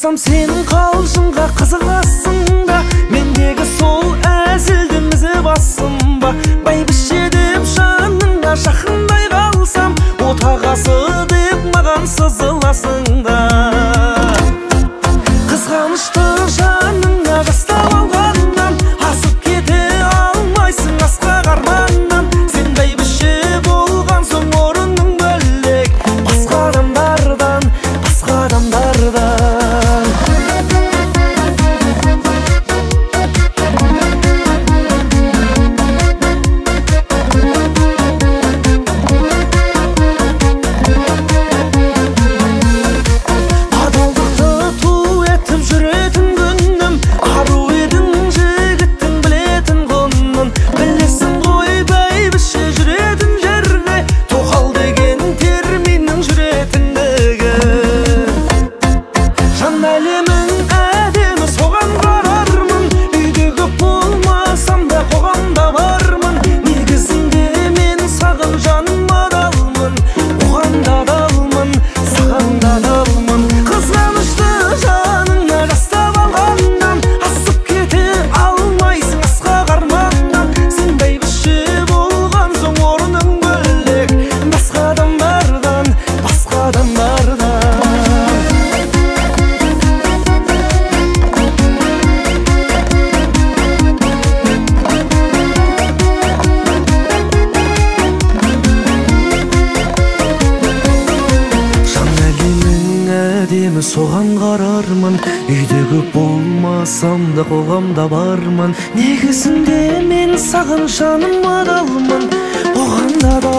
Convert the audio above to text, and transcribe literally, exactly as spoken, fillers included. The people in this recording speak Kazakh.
қарасам сенің қалжыңға қызығасың да, мендегі сол әзілді мізі басым ба? Бәйбіше деп жаныңа жақындай қалсам, отағасы деп маған сызыласың да. Қызғанышты жаныңа жастап алғаннан, асып кете алмайсың асқақ арманнан. Сен бәйбіше болған соң орының бөлек, басқа адамдардан, басқа адамдардан. Соған қарармын, үйдегі болмасам да қоғамда бармын. Негізінде мен саған жаным адалмын, қоғамда да